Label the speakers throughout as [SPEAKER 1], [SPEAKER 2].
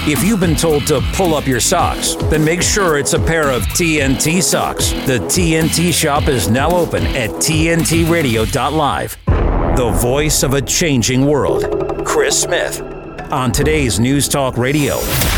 [SPEAKER 1] If you've been told to pull up your socks, then make sure it's a pair of TNT socks. The TNT shop is now open at tntradio.live. The voice of a changing world. Chris Smith on today's News Talk Radio,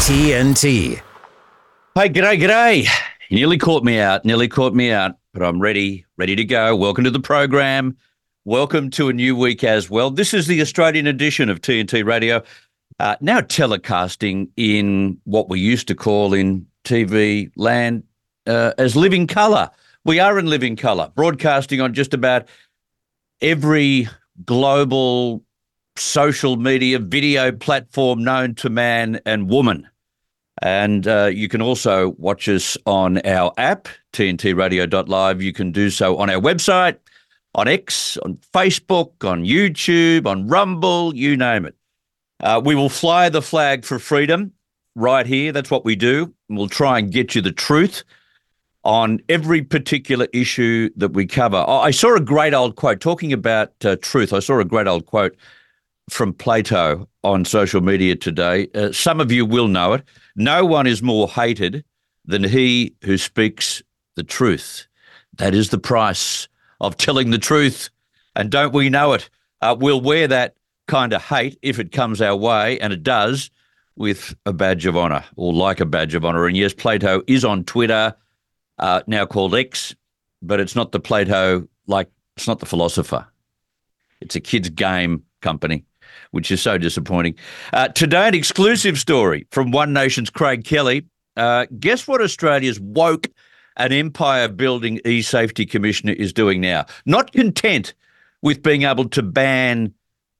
[SPEAKER 1] TNT.
[SPEAKER 2] Hey, g'day. You nearly caught me out, but I'm ready to go. Welcome to the program. Welcome to a new week as well. This is the Australian edition of TNT Radio, now telecasting in what we used to call in TV land as living colour. We are in living colour, broadcasting on just about every global social media video platform known to man and woman. And you can also watch us on our app, tntradio.live. You can do so on our website, on X, on Facebook, on YouTube, on Rumble, you name it. We will fly the flag for freedom right here. That's what we do. And we'll try and get you the truth on every particular issue that we cover. I saw a great old quote, talking about truth. I saw a great old quote from Plato on social media today. Some of you will know it. No one is more hated than he who speaks the truth. That is the price of telling the truth. And don't we know it? We'll wear that kind of hate if it comes our way, and it does, with a badge of honour, or like a badge of honour. And yes, Plato is on Twitter, now called X, but it's not the Plato, it's not the philosopher. It's a kids' game company, which is so disappointing. Today, an exclusive story from One Nation's Craig Kelly. Guess what Australia's woke and empire-building e-safety commissioner is doing now? Not content with being able to ban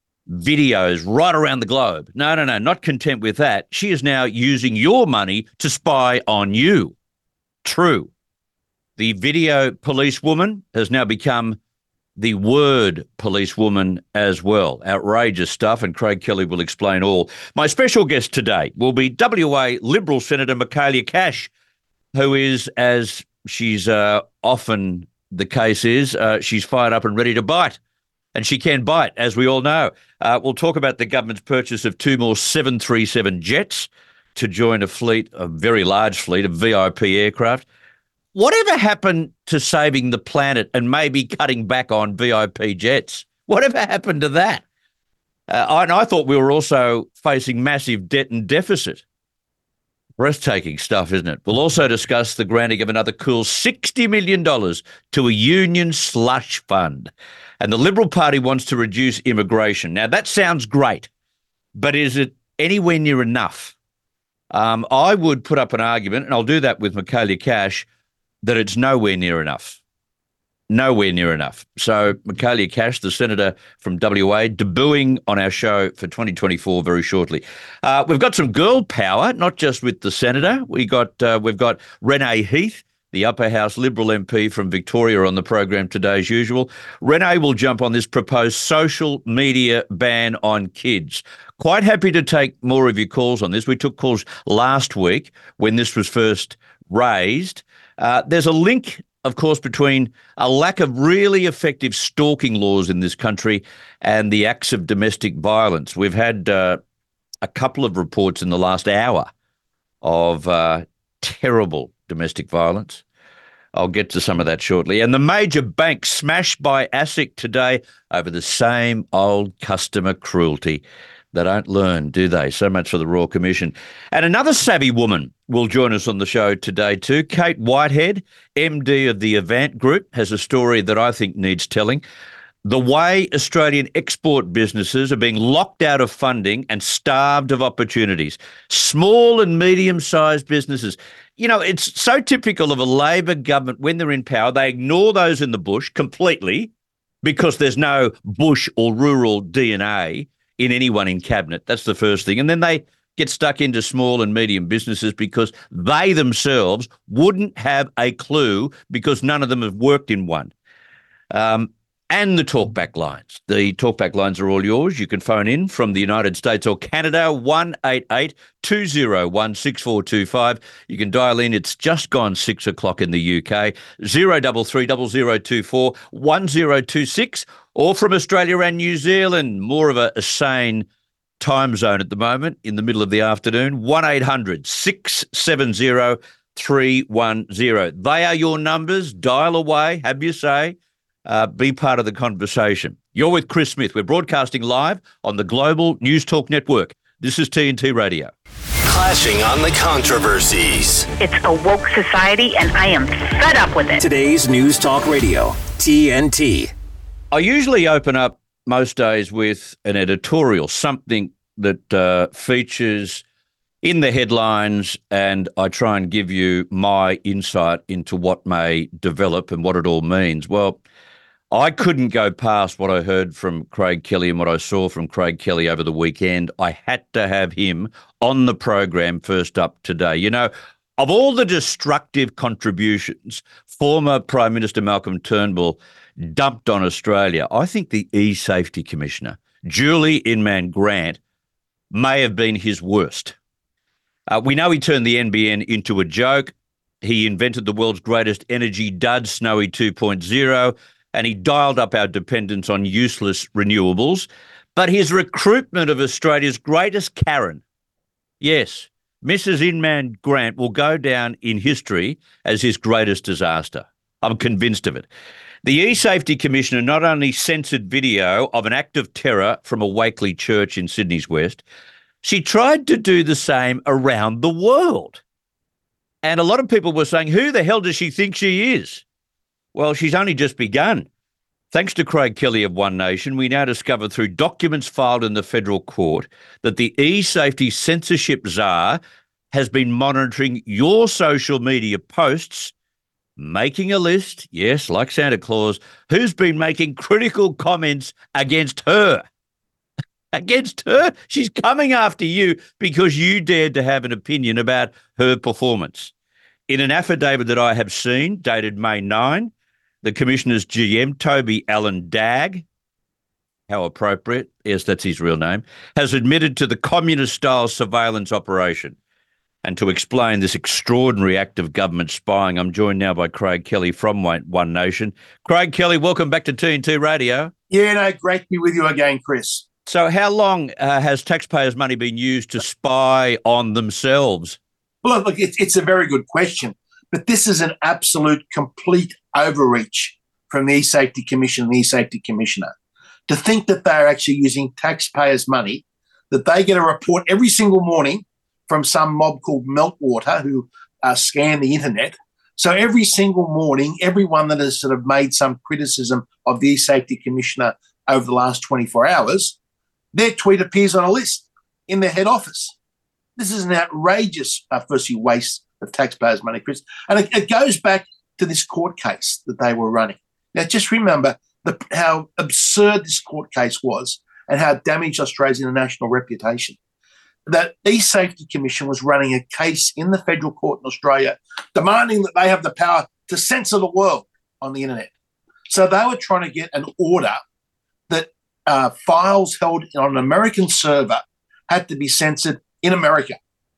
[SPEAKER 2] videos right around the globe. No, not content with that. She is now using your money to spy on you. True. The video policewoman has now become the word policewoman as well. Outrageous stuff, and Craig Kelly will explain all. My special guest today will be WA Liberal Senator Michaelia Cash, who is, as she's often the case is, she's fired up and ready to bite. And she can bite, as we all know. We'll talk about the government's purchase of 2 more 737 jets to join a very large fleet of VIP aircraft. Whatever happened to saving the planet and maybe cutting back on VIP jets? Whatever happened to that? And I thought we were also facing massive debt and deficit. Breathtaking stuff, isn't it? We'll also discuss the granting of another cool $60 million to a union slush fund. And the Liberal Party wants to reduce immigration. Now, that sounds great, but is it anywhere near enough? I would put up an argument, and I'll do that with Michaelia Cash, that it's nowhere near enough. Nowhere near enough. So Michaelia Cash, the senator from WA, debuting on our show for 2024 very shortly. We've got some girl power, not just with the senator. We've got Renee Heath, the Upper House Liberal MP from Victoria, on the program today as usual. Renee will jump on this proposed social media ban on kids. Quite happy to take more of your calls on this. We took calls last week when this was first raised. There's a link, of course, between a lack of really effective stalking laws in this country and the acts of domestic violence. We've had a couple of reports in the last hour of terrible domestic violence. I'll get to some of that shortly. And the major bank smashed by ASIC today over the same old customer cruelty. They don't learn, do they? So much for the Royal Commission. And another savvy woman will join us on the show today too. Kate Whitehead, MD of the Avant Group, has a story that I think needs telling. The way Australian export businesses are being locked out of funding and starved of opportunities. Small and medium-sized businesses. You know, it's so typical of a Labor government when they're in power. They ignore those in the bush completely because there's no bush or rural DNA in anyone in cabinet. That's the first thing. And then they get stuck into small and medium businesses because they themselves wouldn't have a clue because none of them have worked in one. And the talkback lines. The talkback lines are all yours. You can phone in from the United States or Canada, 1-88-201-6425. You can dial in. It's just gone 6 o'clock in the UK, 033 0024 1026. Or from Australia and New Zealand, more of a sane time zone at the moment in the middle of the afternoon. 1-800-670-310. They are your numbers. Dial away, have your say, be part of the conversation. You're with Chris Smith. We're broadcasting live on the Global News Talk Network. This is TNT Radio.
[SPEAKER 3] Clashing on the controversies.
[SPEAKER 4] It's a woke society, and I am fed up with it.
[SPEAKER 1] Today's News Talk Radio, TNT.
[SPEAKER 2] I usually open up most days with an editorial, something that features in the headlines, and I try and give you my insight into what may develop and what it all means. Well, I couldn't go past what I heard from Craig Kelly and what I saw from Craig Kelly over the weekend. I had to have him on the program first up today. You know, of all the destructive contributions former Prime Minister Malcolm Turnbull dumped on Australia, I think the E-Safety Commissioner, Julie Inman-Grant, may have been his worst. We know he turned the NBN into a joke. He invented the world's greatest energy dud, Snowy 2.0, and he dialed up our dependence on useless renewables. But his recruitment of Australia's greatest Karen, yes, Mrs. Inman-Grant, will go down in history as his greatest disaster. I'm convinced of it. The E-Safety Commissioner not only censored video of an act of terror from a Wakeley church in Sydney's West, she tried to do the same around the world. And a lot of people were saying, who the hell does she think she is? Well, she's only just begun. Thanks to Craig Kelly of One Nation, we now discover through documents filed in the federal court that the E-Safety censorship czar has been monitoring your social media posts, making a list, yes, like Santa Claus, who's been making critical comments against her. Against her? She's coming after you because you dared to have an opinion about her performance. In an affidavit that I have seen, dated May 9, the Commissioner's GM, Toby Allen Dagg, how appropriate, yes, that's his real name, has admitted to the communist-style surveillance operation. And to explain this extraordinary act of government spying, I'm joined now by Craig Kelly from One Nation. Craig Kelly, welcome back to TNT Radio.
[SPEAKER 5] Yeah, no, great to be with you again, Chris.
[SPEAKER 2] So how long has taxpayers' money been used to spy on themselves?
[SPEAKER 5] Well, look, it's a very good question, but this is an absolute, complete overreach from the E-Safety Commission and the E-Safety Commissioner to think that they're actually using taxpayers' money, that they get a report every single morning from some mob called Meltwater who scan the internet. So every single morning, everyone that has sort of made some criticism of the E-Safety Commissioner over the last 24 hours, their tweet appears on a list in their head office. This is an outrageous, firstly, waste of taxpayers' money, Chris. And it goes back to this court case that they were running. Now, just remember how absurd this court case was and how it damaged Australia's international reputation. That E-Safety Commission was running a case in the federal court in Australia demanding that they have the power to censor the world on the internet. So they were trying to get an order that files held on an American server had to be censored in America.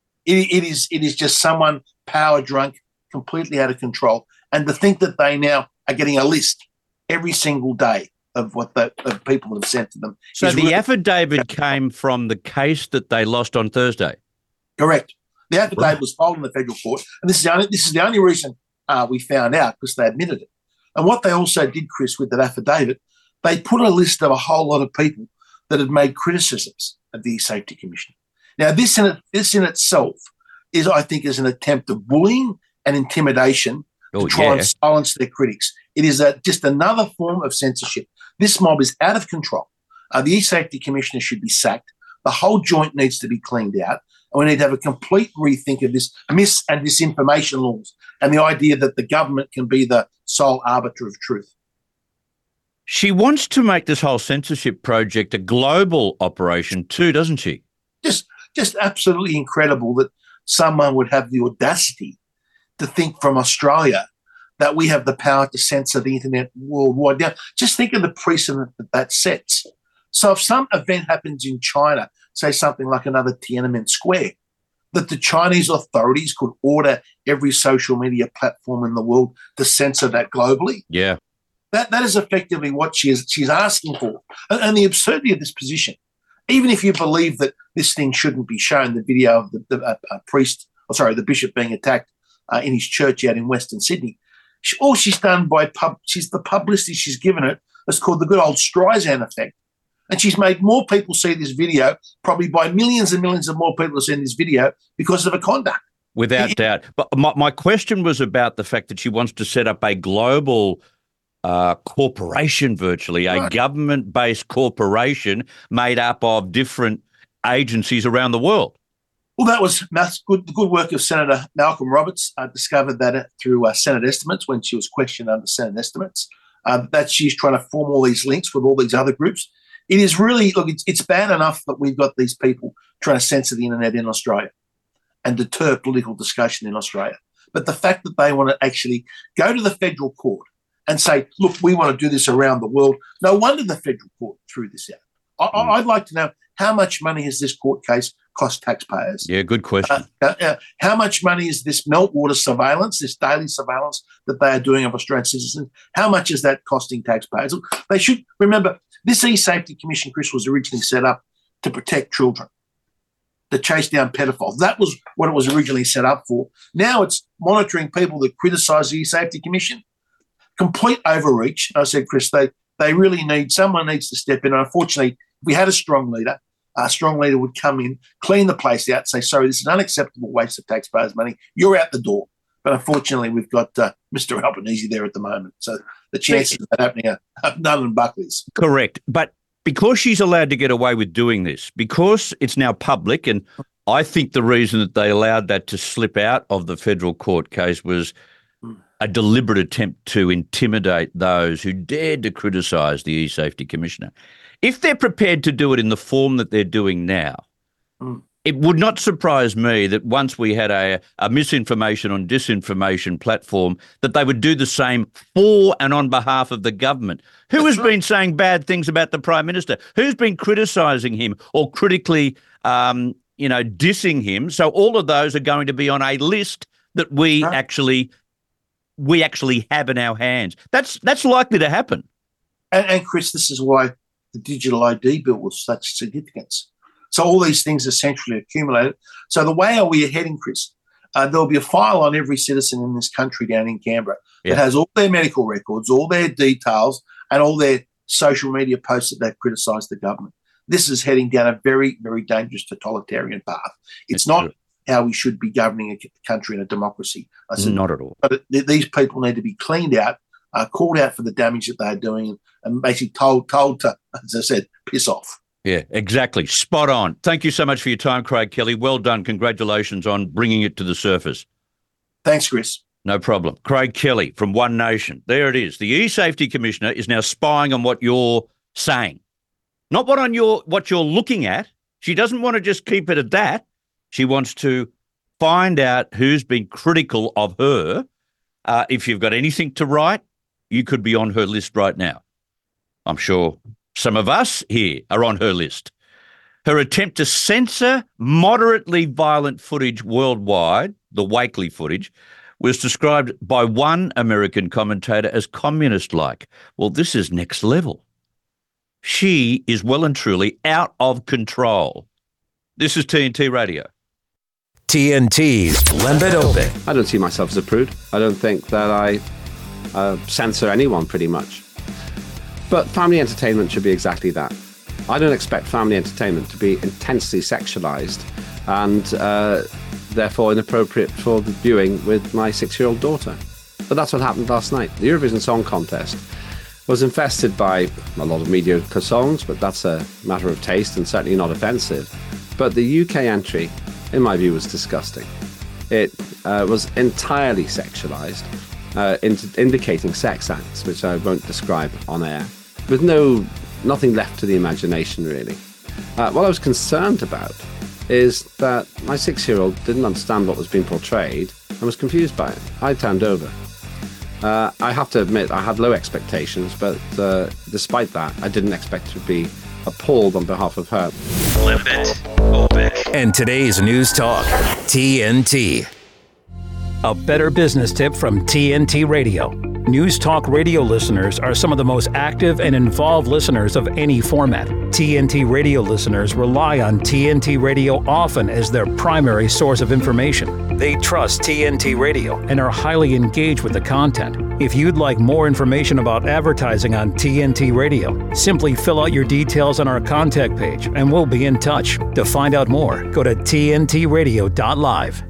[SPEAKER 5] It is just someone power drunk, completely out of control. And to think that they now are getting a list every single day of what of people have sent to them.
[SPEAKER 2] So the affidavit came from the case that they lost on Thursday?
[SPEAKER 5] Correct. The affidavit was filed in the federal court, and this is the only reason we found out, because they admitted it. And what they also did, Chris, with that affidavit, they put a list of a whole lot of people that had made criticisms of the E-Safety Commission. Now, this in itself is, I think, is an attempt of bullying and intimidation to try and silence their critics. It is just another form of censorship. This mob is out of control. The E-Safety Commissioner should be sacked. The whole joint needs to be cleaned out. And we need to have a complete rethink of this mis- and disinformation laws and the idea that the government can be the sole arbiter of truth.
[SPEAKER 2] She wants to make this whole censorship project a global operation too, doesn't she?
[SPEAKER 5] Just absolutely incredible that someone would have the audacity to think from Australia that we have the power to censor the internet worldwide. Now, just think of the precedent that sets. So if some event happens in China, say something like another Tiananmen Square, that the Chinese authorities could order every social media platform in the world to censor that globally.
[SPEAKER 2] Yeah.
[SPEAKER 5] That is effectively what she's asking for. And the absurdity of this position, even if you believe that this thing shouldn't be shown, the video of the bishop being attacked in his church out in Western Sydney, all she's done she's the publicity she's given it is called the good old Streisand effect. And she's made more people see this video, probably by millions and millions of more people have seen this video because of her conduct.
[SPEAKER 2] Without doubt. But my question was about the fact that she wants to set up a global corporation, virtually, a government-based corporation made up of different agencies around the world.
[SPEAKER 5] Well, that's good. The good work of Senator Malcolm Roberts discovered that through Senate estimates when she was questioned under Senate estimates, that she's trying to form all these links with all these other groups. It is really, look, it's bad enough that we've got these people trying to censor the internet in Australia and deter political discussion in Australia. But the fact that they want to actually go to the federal court and say, look, we want to do this around the world, no wonder the federal court threw this out. I'd like to know, how much money has this court case cost taxpayers?
[SPEAKER 2] Yeah, good question.
[SPEAKER 5] How much money is this meltwater surveillance, this daily surveillance that they are doing of Australian citizens? How much is that costing taxpayers? Look, they should remember this E-Safety Commission, Chris, was originally set up to protect children, to chase down pedophiles. That was what it was originally set up for. Now it's monitoring people that criticise the E-Safety Commission. Complete overreach. I said, Chris, they really someone needs to step in. And unfortunately, if we had a strong leader would come in, clean the place out, say, sorry, this is an unacceptable waste of taxpayers' money. You're out the door. But unfortunately, we've got Mr. Albanese there at the moment. So the chances of that happening are none and Buckley's.
[SPEAKER 2] Correct. But because she's allowed to get away with doing this, because it's now public, and I think the reason that they allowed that to slip out of the federal court case was a deliberate attempt to intimidate those who dared to criticise the E-Safety Commissioner. If they're prepared to do it in the form that they're doing now, it would not surprise me that once we had a misinformation on disinformation platform, that they would do the same for and on behalf of the government. Who has been saying bad things about the Prime Minister? Who's been criticising him or critically, dissing him? So all of those are going to be on a list that we actually have in our hands. That's likely to happen.
[SPEAKER 5] And Chris, this is why the digital ID bill was such significance. So all these things are centrally accumulated. So the way we are heading, Chris, there'll be a file on every citizen in this country down in Canberra that has all their medical records, all their details, and all their social media posts that they've criticised the government. This is heading down a very, very dangerous totalitarian path. It's not how we should be governing a country in a democracy. I said,
[SPEAKER 2] not at all.
[SPEAKER 5] But these people need to be cleaned out, called out for the damage that they're doing, and basically told to, as I said, piss off.
[SPEAKER 2] Yeah, exactly. Spot on. Thank you so much for your time, Craig Kelly. Well done. Congratulations on bringing it to the surface.
[SPEAKER 5] Thanks, Chris.
[SPEAKER 2] No problem. Craig Kelly from One Nation. There it is. The E-Safety Commissioner is now spying on what you're saying, not what you're looking at. She doesn't want to just keep it at that. She wants to find out who's been critical of her. If you've got anything to write, you could be on her list right now. I'm sure some of us here are on her list. Her attempt to censor moderately violent footage worldwide, the Wakely footage, was described by one American commentator as communist-like. Well, this is next level. She is well and truly out of control. This is TNT Radio.
[SPEAKER 1] TNT's Lembit Open.
[SPEAKER 6] I don't see myself as a prude. I don't think that I censor anyone, pretty much. But family entertainment should be exactly that. I don't expect family entertainment to be intensely sexualised and therefore inappropriate for the viewing with my 6-year-old daughter. But that's what happened last night. The Eurovision Song Contest was infested by a lot of mediocre songs, but that's a matter of taste and certainly not offensive. But the UK entry, in my view, was disgusting. It was entirely sexualised, indicating sex acts, which I won't describe on air, with nothing left to the imagination, really. What I was concerned about is that my 6-year-old didn't understand what was being portrayed and was confused by it. I turned over. I have to admit, I had low expectations, but despite that, I didn't expect to be appalled on behalf of her.
[SPEAKER 3] Lembit Open.
[SPEAKER 1] And today's News Talk, TNT. A better business tip from TNT Radio. News Talk Radio listeners are some of the most active and involved listeners of any format. TNT Radio listeners rely on TNT Radio often as their primary source of information. They trust TNT Radio and are highly engaged with the content. If you'd like more information about advertising on TNT Radio, simply fill out your details on our contact page and we'll be in touch. To find out more, go to tntradio.live.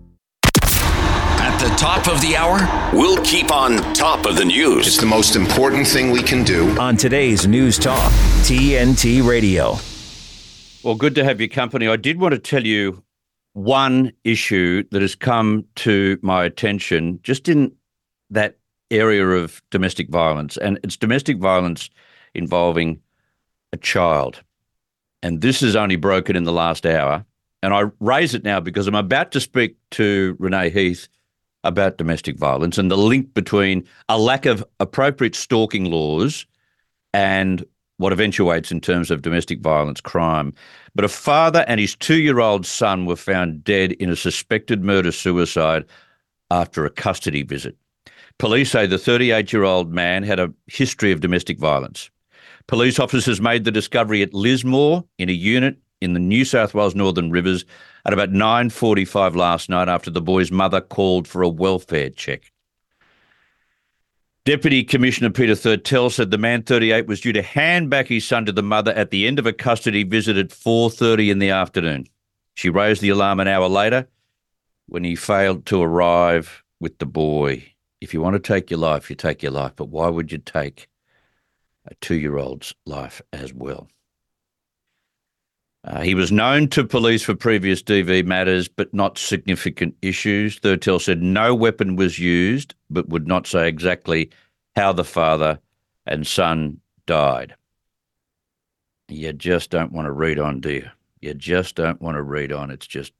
[SPEAKER 7] At the top of the hour, we'll keep on top of the news.
[SPEAKER 8] It's the most important thing we can do.
[SPEAKER 1] On today's News Talk, TNT Radio.
[SPEAKER 2] Well, good to have your company. I did want to tell you one issue that has come to my attention just in that area of domestic violence, and it's domestic violence involving a child. And this is only broken in the last hour. And I raise it now because I'm about to speak to Renee Heath about domestic violence and the link between a lack of appropriate stalking laws and what eventuates in terms of domestic violence crime. But a father and his 2-year-old son were found dead in a suspected murder-suicide after a custody visit. Police say the 38-year-old man had a history of domestic violence. Police officers made the discovery at Lismore in a unit in the New South Wales Northern Rivers at about 9:45 last night after the boy's mother called for a welfare check. Deputy Commissioner Peter Thurtell said the man 38 was due to hand back his son to the mother at the end of a custody visit at 4:30 in the afternoon. She raised the alarm an hour later when he failed to arrive with the boy. If you want to take your life, you take your life, but why would you take a 2-year-old's life as well? He was known to police for previous DV matters, but not significant issues. Thurtell said no weapon was used, but would not say exactly how the father and son died. You just don't want to read on, do you? You just don't want to read on. It's just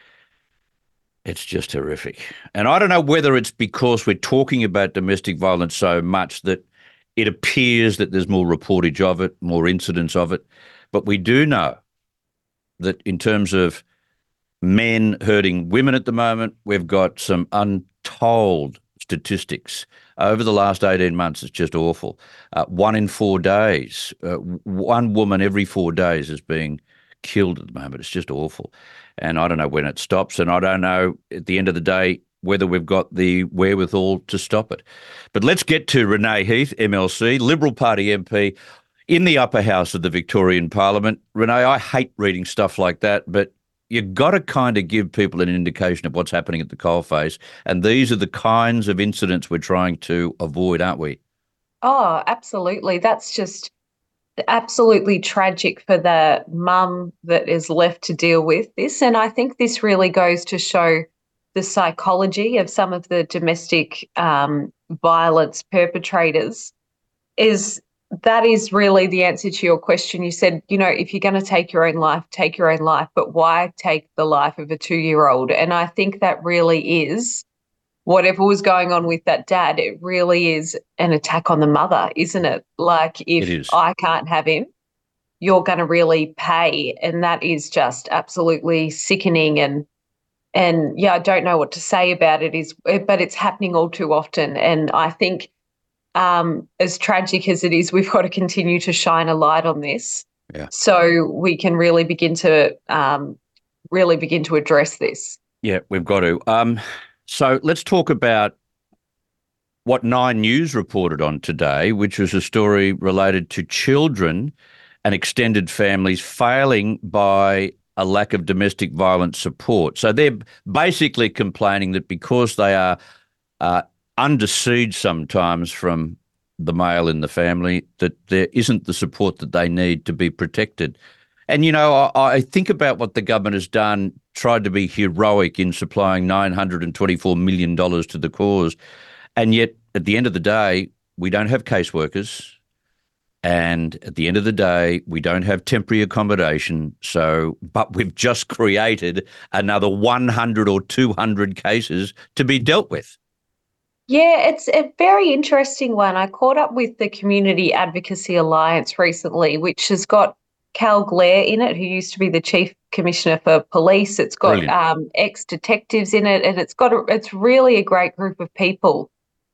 [SPEAKER 2] horrific. And I don't know whether it's because we're talking about domestic violence so much that it appears that there's more reportage of it, more incidents of it. But we do know that in terms of men hurting women at the moment, we've got some untold statistics. Over the last 18 months, it's just awful. 1 in 4 days, one woman every 4 days is being killed at the moment. It's just awful. And I don't know when it stops, and I don't know at the end of the day whether we've got the wherewithal to stop it. But let's get to Renee Heath, MLC, Liberal Party MP, in the upper house of the Victorian Parliament. Renee, I hate reading stuff like that, but you've got to kind of give people an indication of what's happening at the coalface. And these are the kinds of incidents we're trying to avoid, aren't we?
[SPEAKER 9] Oh, absolutely. That's just absolutely tragic for the mum that is left to deal with this. And I think this really goes to show the psychology of some of the domestic violence perpetrators. That is really the answer to your question. You said, if you're going to take your own life, take your own life, but why take the life of a 2-year-old? And I think that really is, whatever was going on with that dad, it really is an attack on the mother, isn't it? Like, if I can't have him, you're going to really pay. And that is just absolutely sickening. And yeah, I don't know what to say about it, but it's happening all too often. And I think, as tragic as it is, we've got to continue to shine a light on this, so we can really begin to address this.
[SPEAKER 2] Yeah, we've got to. So let's talk about what 9 News reported on today, which was a story related to children and extended families failing by a lack of domestic violence support. So they're basically complaining that because they are under siege sometimes from the male in the family, that there isn't the support that they need to be protected. And, I think about what the government has done, tried to be heroic in supplying $924 million to the cause. And yet, at the end of the day, we don't have caseworkers. And at the end of the day, we don't have temporary accommodation. But we've just created another 100 or 200 cases to be dealt with.
[SPEAKER 9] Yeah, it's a very interesting one. I caught up with the Community Advocacy Alliance recently, which has got Cal Blair in it, who used to be the Chief Commissioner for Police. It's got ex-detectives in it, and it's really a great group of people.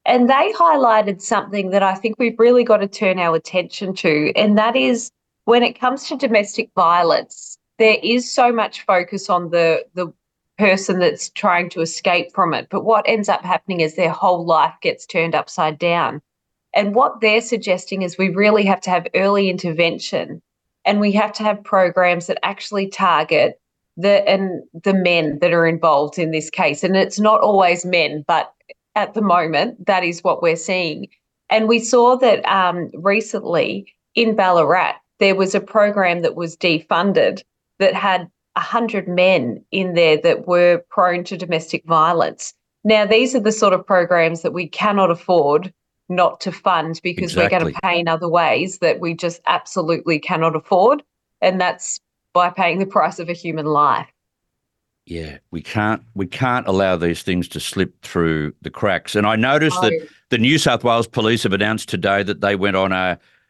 [SPEAKER 9] And they highlighted something that I think we've really got to turn our attention to, and that is when it comes to domestic violence, there is so much focus on the person that's trying to escape from it. But what ends up happening is their whole life gets turned upside down. And what they're suggesting is we really have to have early intervention, and we have to have programs that actually target the men that are involved in this case. And it's not always men, but at the moment, that is what we're seeing. And we saw that recently in Ballarat, there was a program that was defunded that had 100 men in there that were prone to domestic violence. Now, these are the sort of programs that we cannot afford not to fund, because we're going to pay in other ways that we just absolutely cannot afford, and that's by paying the price of a human life.
[SPEAKER 2] Yeah, we can't allow these things to slip through the cracks. And I noticed that the New South Wales Police have announced today that they went on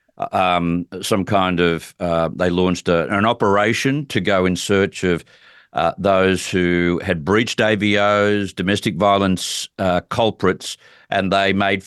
[SPEAKER 2] they launched an operation to go in search of those who had breached AVOs, domestic violence culprits, and they made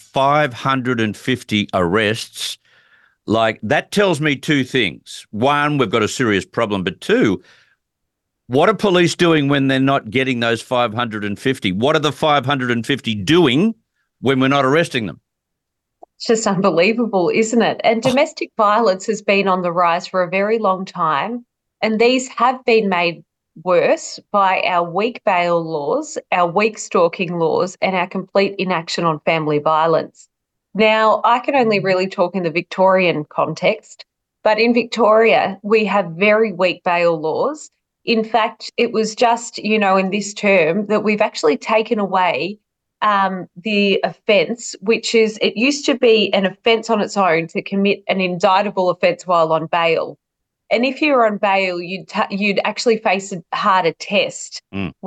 [SPEAKER 2] 550 arrests. Like, that tells me two things. One, we've got a serious problem, but two, what are police doing when they're not getting those 550? What are the 550 doing when we're not arresting them?
[SPEAKER 9] It's just unbelievable, isn't it? And domestic violence has been on the rise for a very long time, and these have been made worse by our weak bail laws, our weak stalking laws, and our complete inaction on family violence. Now, I can only really talk in the Victorian context, but in Victoria, we have very weak bail laws. In fact, it was just, in this term that we've actually taken away the offence, which is, it used to be an offence on its own to commit an indictable offence while on bail. And if you were on bail, you'd actually face a harder test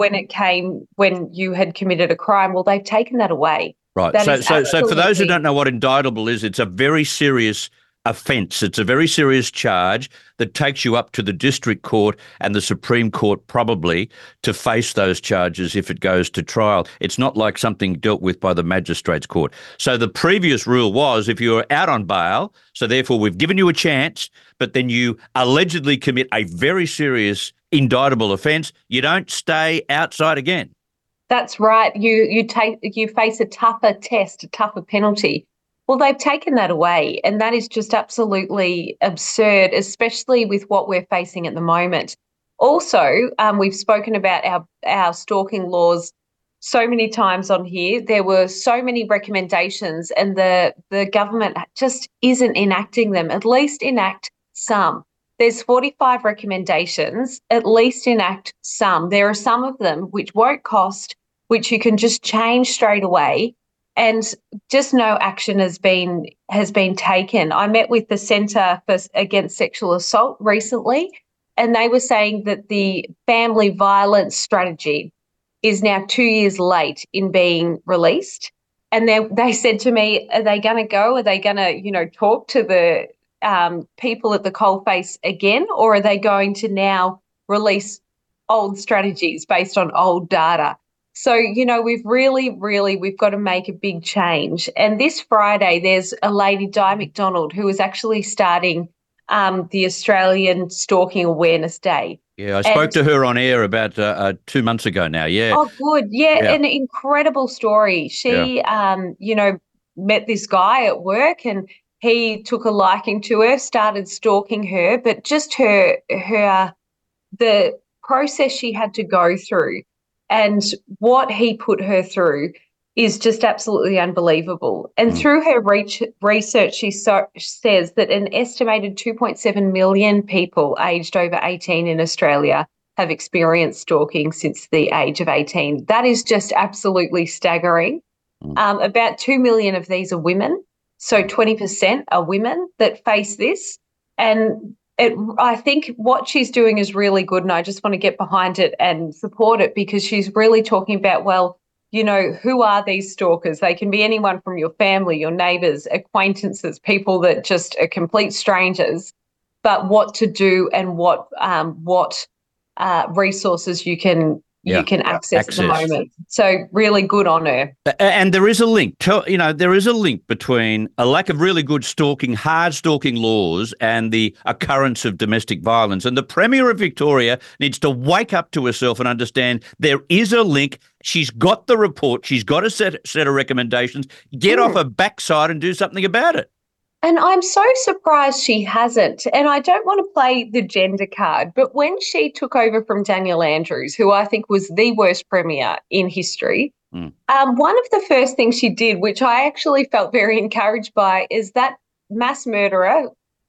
[SPEAKER 9] when you had committed a crime. Well, they've taken that away.
[SPEAKER 2] Right. So for those who don't know what indictable is, it's a very serious offence. It's a very serious charge that takes you up to the district court and the Supreme Court probably to face those charges if it goes to trial. It's not like something dealt with by the magistrates court. So the previous rule was, if you're out on bail, so therefore we've given you a chance, but then you allegedly commit a very serious indictable offence, you don't stay outside again.
[SPEAKER 9] That's right. You face a tougher test, a tougher penalty. Well, they've taken that away, and that is just absolutely absurd, especially with what we're facing at the moment. Also, we've spoken about our stalking laws so many times on here. There were so many recommendations, and the government just isn't enacting them. At least enact some. There's 45 recommendations, at least enact some. There are some of them which won't cost, which you can just change straight away, and just no action has been taken. I met with the Centre Against Sexual Assault recently, and they were saying that the family violence strategy is now 2 years late in being released. And they said to me, are they going to go? Are they going to, talk to the people at the coalface again, or are they going to now release old strategies based on old data? So, we've got to make a big change. And this Friday, there's a lady, Di McDonald, who is actually starting the Australian Stalking Awareness Day.
[SPEAKER 2] Yeah, I spoke to her on air about 2 months ago now, yeah.
[SPEAKER 9] Oh, good. Yeah, an incredible story. She, met this guy at work, and he took a liking to her, started stalking her, but just the process she had to go through and what he put her through is just absolutely unbelievable. And through her research, she says that an estimated 2.7 million people aged over 18 in Australia have experienced stalking since the age of 18. That is just absolutely staggering. About 2 million of these are women, so 20% are women that face this. And I think what she's doing is really good, and I just want to get behind it and support it, because she's really talking about, who are these stalkers? They can be anyone from your family, your neighbours, acquaintances, people that just are complete strangers, but what to do and what resources you can you can access at the moment. So really good on her.
[SPEAKER 2] And there is a link. There is a link between a lack of really good hard stalking laws and the occurrence of domestic violence. And the Premier of Victoria needs to wake up to herself and understand there is a link. She's got the report. She's got a set of recommendations. Get off her backside and do something about it.
[SPEAKER 9] And I'm so surprised she hasn't. And I don't want to play the gender card, but when she took over from Daniel Andrews, who I think was the worst premier in history, one of the first things she did, which I actually felt very encouraged by, is that mass murderer,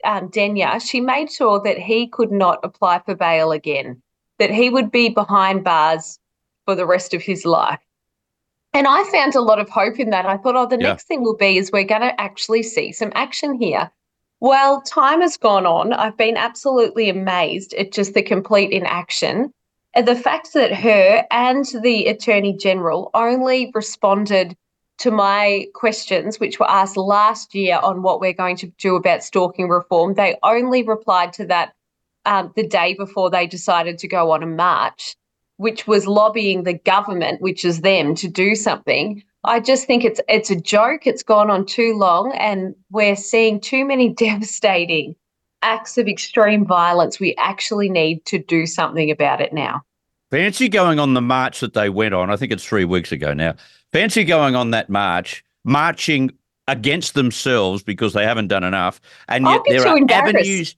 [SPEAKER 9] Denya, she made sure that he could not apply for bail again, that he would be behind bars for the rest of his life. And I found a lot of hope in that. I thought, the next thing will be is we're going to actually see some action here. Well, time has gone on. I've been absolutely amazed at just the complete inaction. And the fact that her and the Attorney General only responded to my questions, which were asked last year on what we're going to do about stalking reform, they only replied to that the day before they decided to go on a march, which was lobbying the government, which is them, to do something. I just think it's a joke. It's gone on too long, and we're seeing too many devastating acts of extreme violence. We actually need to do something about it now.
[SPEAKER 2] Fancy going on the march that they went on. I think it's 3 weeks ago now. Fancy going on that march, marching against themselves because they haven't done enough, and yet there are avenues,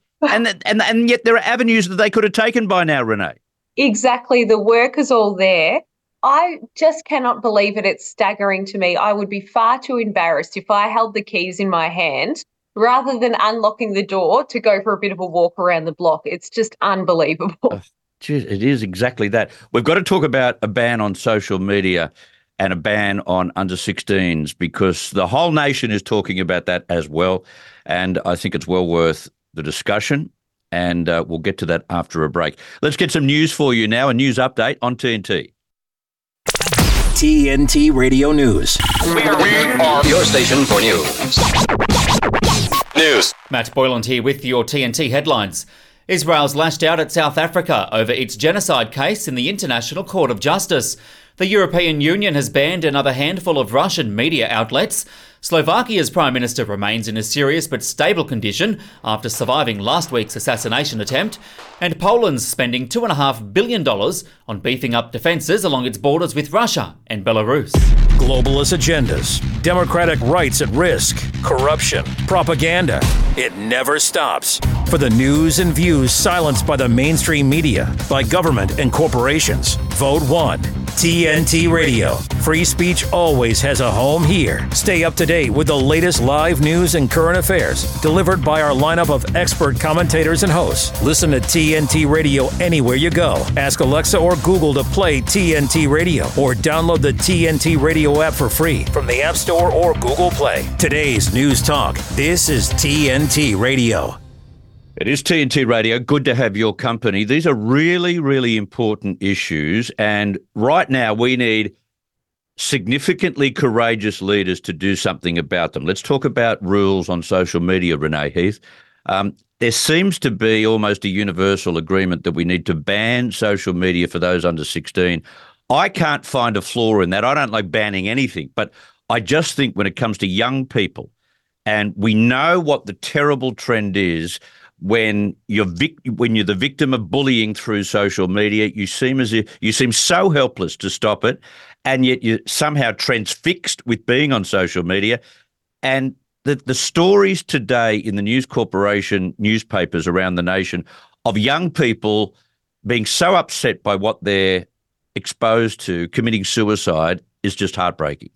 [SPEAKER 2] and yet there are avenues that they could have taken by now, Renee.
[SPEAKER 9] Exactly. The work is all there. I just cannot believe it. It's staggering to me. I would be far too embarrassed if I held the keys in my hand rather than unlocking the door to go for a bit of a walk around the block. It's just unbelievable.
[SPEAKER 2] It is exactly that. We've got to talk about a ban on social media and a ban on under-16s because the whole nation is talking about that as well. And I think it's well worth the discussion. And we'll get to that after a break. Let's get some news for you now, a news update on TNT.
[SPEAKER 1] TNT Radio News.
[SPEAKER 7] We are your station for news.
[SPEAKER 10] Matt Boyland here with your TNT headlines. Israel's lashed out at South Africa over its genocide case in the International Court of Justice. The European Union has banned another handful of Russian media outlets. Slovakia's Prime Minister remains in a serious but stable condition after surviving last week's assassination attempt. And Poland's spending $2.5 billion on beefing up defences along its borders with Russia and Belarus.
[SPEAKER 1] Globalist agendas, democratic rights at risk, corruption, propaganda. It never stops. For the news and views silenced by the mainstream media, by government and corporations, vote 1. TNT Radio. Free speech always has a home here. Stay up to date with the latest live news and current affairs delivered by our lineup of expert commentators and hosts. Listen to TNT Radio anywhere you go. Ask Alexa or Google to play TNT Radio or download the TNT Radio app for free from the App Store or Google Play. Today's News Talk. This is TNT Radio.
[SPEAKER 2] It is TNT Radio. Good to have your company. These are really, really important issues. And right now we need significantly courageous leaders to do something about them. Let's talk about rules on social media, Renee Heath. There seems to be almost a universal agreement that we need to ban social media for those under 16. I can't find a flaw in that. I don't like banning anything, but I just think when it comes to young people, and we know what the terrible trend is, when you're the victim of bullying through social media, you seem so helpless to stop it, and yet you're somehow transfixed with being on social media. And the stories today in the News Corporation newspapers around the nation of young people being so upset by what they're exposed to, committing suicide, is just heartbreaking.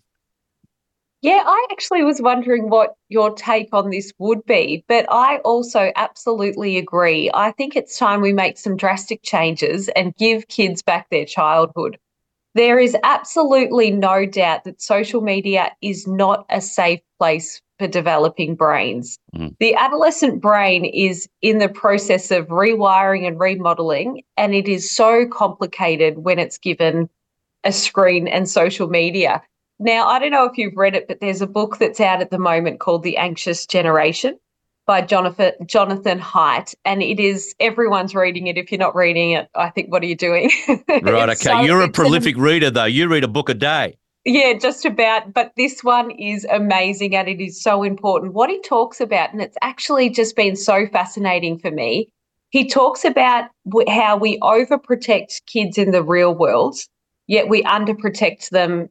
[SPEAKER 9] Yeah, I actually was wondering what your take on this would be, but I also absolutely agree. I think it's time we make some drastic changes and give kids back their childhood. There is absolutely no doubt that social media is not a safe place for developing brains. The adolescent brain is in the process of rewiring and remodeling, and it is so complicated when it's given a screen and social media. Now, I don't know if you've read it, but there's a book that's out at the moment called The Anxious Generation. by Jonathan Haidt, and it is, everyone's reading it. If you're not reading it, I think, what are you doing?
[SPEAKER 2] Right, okay. You're a prolific reader, though. You read a book a day.
[SPEAKER 9] Yeah, just about. But this one is amazing, and it is so important. What he talks about, and it's actually just been so fascinating for me, he talks about how we overprotect kids in the real world, yet we underprotect them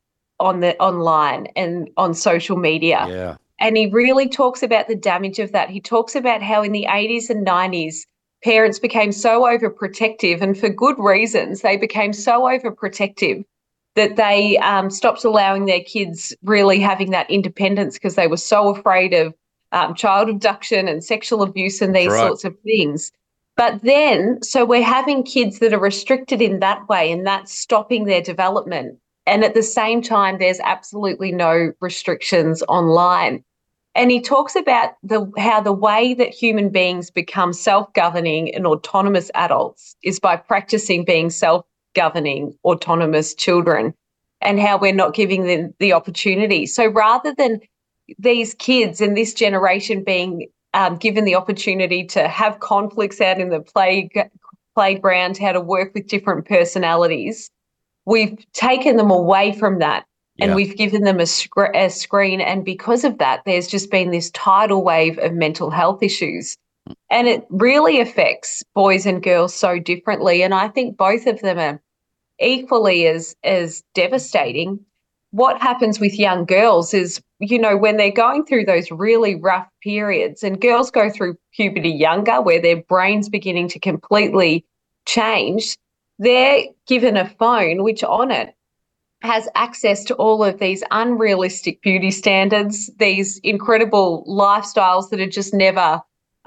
[SPEAKER 9] on the online and on social media.
[SPEAKER 2] Yeah.
[SPEAKER 9] And he really talks about the damage of that. He talks about how in the 80s and 90s, parents became so overprotective, and for good reasons. They became so overprotective that they stopped allowing their kids really having that independence because they were so afraid of child abduction and sexual abuse and these sorts of things. But then, so we're having kids that are restricted in that way, and that's stopping their development. And at the same time, there's absolutely no restrictions online. And he talks about how the way that human beings become self-governing and autonomous adults is by practicing being self-governing, autonomous children, and how we're not giving them the opportunity. So rather than these kids in this generation being given the opportunity to have conflicts out in the playground, how to work with different personalities, we've taken them away from that. And we've given them a screen. And because of that, there's just been this tidal wave of mental health issues. And it really affects boys and girls so differently. And I think both of them are equally as devastating. What happens with young girls is, you know, when they're going through those really rough periods, and girls go through puberty younger, where their brain's beginning to completely change, they're given a phone, which on it has access to all of these unrealistic beauty standards, these incredible lifestyles that are just never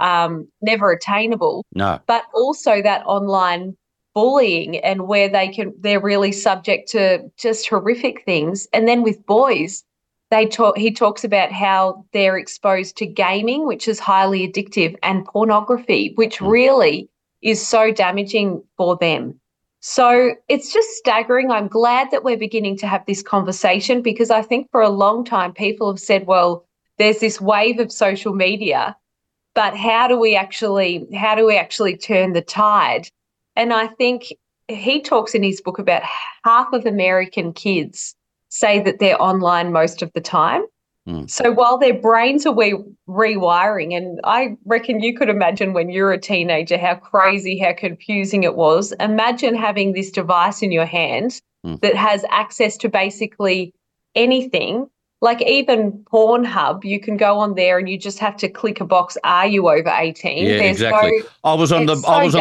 [SPEAKER 9] attainable.
[SPEAKER 2] No.
[SPEAKER 9] But also that online bullying, and where they're really subject to just horrific things. And then with boys, he talks about how they're exposed to gaming, which is highly addictive, and pornography, which really is so damaging for them. So it's just staggering. I'm glad that we're beginning to have this conversation, because I think for a long time people have said, well, there's this wave of social media, but how do we actually turn the tide? And I think he talks in his book about half of American kids say that they're online most of the time. So while their brains are rewiring, and I reckon you could imagine when you're a teenager how crazy, how confusing it was. Imagine having this device in your hand that has access to basically anything, like even Pornhub. You can go on there and you just have to click a box, are you over 18?
[SPEAKER 2] Yeah, exactly. I was on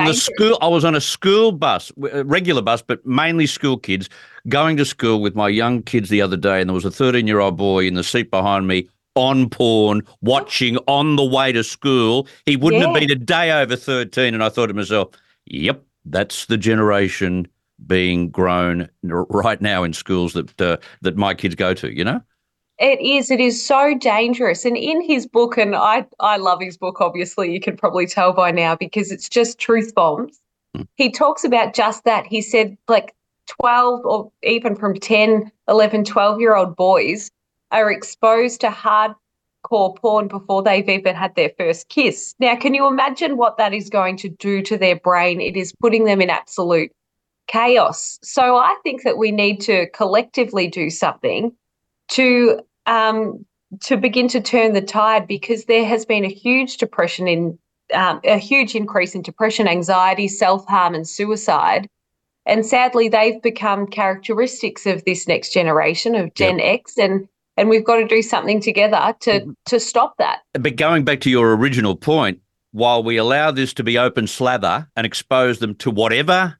[SPEAKER 2] a school bus, a regular bus, but mainly school kids, going to school with my young kids the other day, and there was a 13-year-old boy in the seat behind me on porn, watching on the way to school. He wouldn't have been a day over 13, and I thought to myself, yep, that's the generation being grown right now in schools that my kids go to, you know?
[SPEAKER 9] It is so dangerous. And in his book, and I love his book, obviously, you can probably tell by now, because it's just truth bombs. He talks about just that. He said like 12 or even from 10, 11, 12-year-old boys are exposed to hardcore porn before they've even had their first kiss. Now, can you imagine what that is going to do to their brain? It is putting them in absolute chaos. So I think that we need to collectively do something to begin to turn the tide, because there has been a huge increase in depression, anxiety, self-harm and suicide. And sadly, they've become characteristics of this next generation of Gen X, and we've got to do something together to stop that.
[SPEAKER 2] But going back to your original point, while we allow this to be open slather and expose them to whatever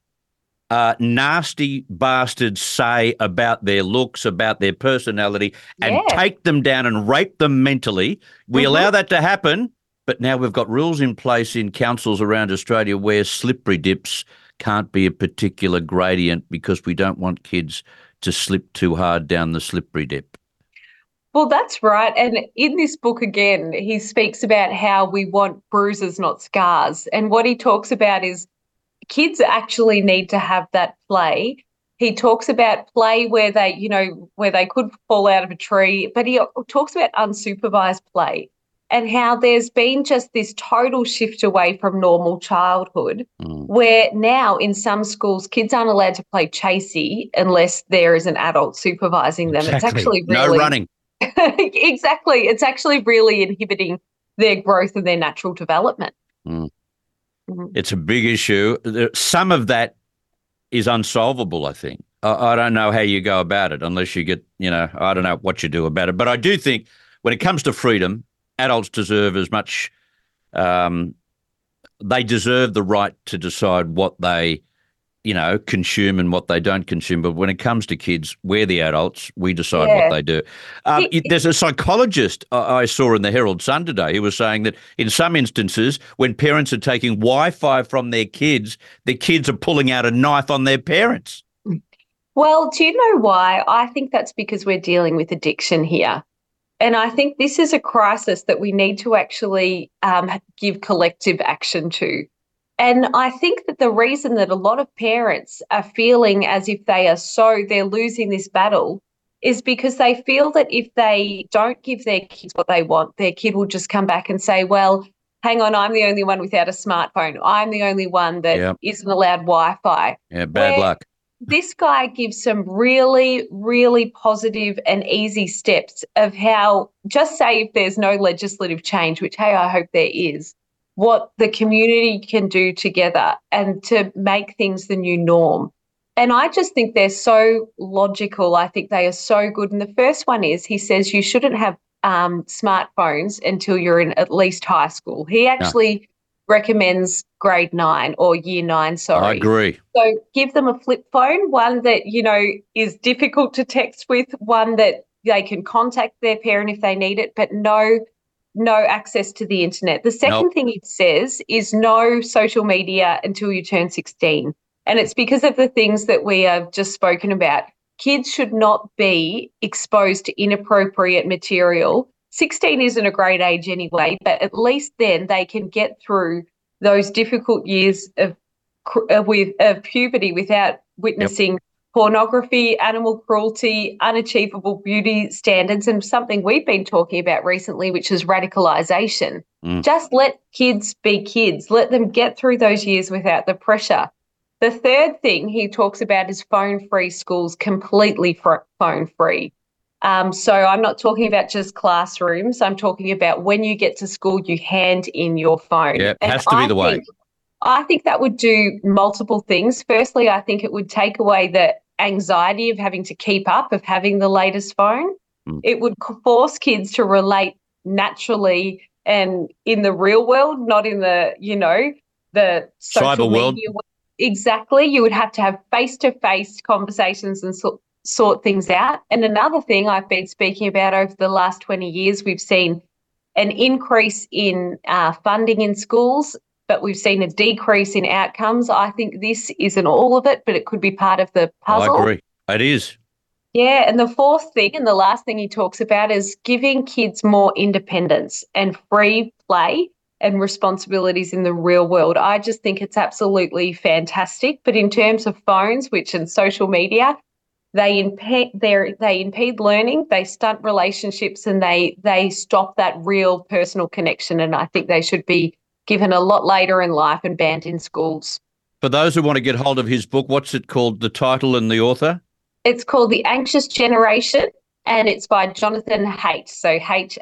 [SPEAKER 2] nasty bastards say about their looks, about their personality, and take them down and rape them mentally, we allow that to happen. But now we've got rules in place in councils around Australia where slippery dips can't be a particular gradient, because we don't want kids to slip too hard down the slippery dip.
[SPEAKER 9] Well, that's right. And in this book, again, he speaks about how we want bruises, not scars. And what he talks about is kids actually need to have that play. He talks about play where they could fall out of a tree, but he talks about unsupervised play. and how there's been just this total shift away from normal childhood, where now in some schools kids aren't allowed to play chasey unless there is an adult supervising them.
[SPEAKER 2] Exactly.
[SPEAKER 9] It's actually really
[SPEAKER 2] no running.
[SPEAKER 9] Exactly. It's actually really inhibiting their growth and their natural development.
[SPEAKER 2] It's a big issue. Some of that is unsolvable, I think. I don't know how you go about it unless you get, I don't know what you do about it. But I do think when it comes to freedom, adults deserve as much, they deserve the right to decide what they, consume and what they don't consume. But when it comes to kids, we're the adults. We decide what they do. There's a psychologist I saw in the Herald Sun today who was saying that in some instances, when parents are taking Wi-Fi from their kids, the kids are pulling out a knife on their parents.
[SPEAKER 9] Well, do you know why? I think that's because we're dealing with addiction here. And I think this is a crisis that we need to actually give collective action to. And I think that the reason that a lot of parents are feeling as if they're losing this battle is because they feel that if they don't give their kids what they want, their kid will just come back and say, well, hang on, I'm the only one without a smartphone. I'm the only one that isn't allowed Wi-Fi.
[SPEAKER 2] Yeah, bad luck.
[SPEAKER 9] This guy gives some really, really positive and easy steps of how, just say if there's no legislative change, which, hey, I hope there is, what the community can do together and to make things the new norm. And I just think they're so logical. I think they are so good. And the first one is he says you shouldn't have smartphones until you're in at least high school. He actually recommends grade 9 or year 9, sorry.
[SPEAKER 2] I agree.
[SPEAKER 9] So give them a flip phone, one that, is difficult to text with, one that they can contact their parent if they need it, but no access to the internet. The second thing it says is no social media until you turn 16. And it's because of the things that we have just spoken about. Kids should not be exposed to inappropriate material. 16 isn't a great age anyway, but at least then they can get through those difficult years of puberty without witnessing pornography, animal cruelty, unachievable beauty standards, and something we've been talking about recently, which is radicalisation. Just let kids be kids. Let them get through those years without the pressure. The third thing he talks about is phone-free schools, completely phone-free. So I'm not talking about just classrooms. I'm talking about when you get to school, you hand in your phone.
[SPEAKER 2] Yeah, it has to be the way.
[SPEAKER 9] I think that would do multiple things. Firstly, I think it would take away the anxiety of having to keep up, of having the latest phone. It would force kids to relate naturally and in the real world, not in the, the social
[SPEAKER 2] cyber
[SPEAKER 9] media world. Exactly. You would have to have face-to-face conversations and sort things out. And another thing I've been speaking about over the last 20 years, we've seen an increase in funding in schools, but we've seen a decrease in outcomes. I think this isn't all of it, but it could be part of the puzzle.
[SPEAKER 2] I agree. It is.
[SPEAKER 9] Yeah, and the fourth thing and the last thing he talks about is giving kids more independence and free play and responsibilities in the real world. I just think it's absolutely fantastic. But in terms of phones, which and social media, they impede learning, they stunt relationships, and they stop that real personal connection. And I think they should be given a lot later in life and banned in schools.
[SPEAKER 2] For those who want to get hold of his book, what's it called, the title and the author?
[SPEAKER 9] It's called The Anxious Generation, and it's by Jonathan Haidt, so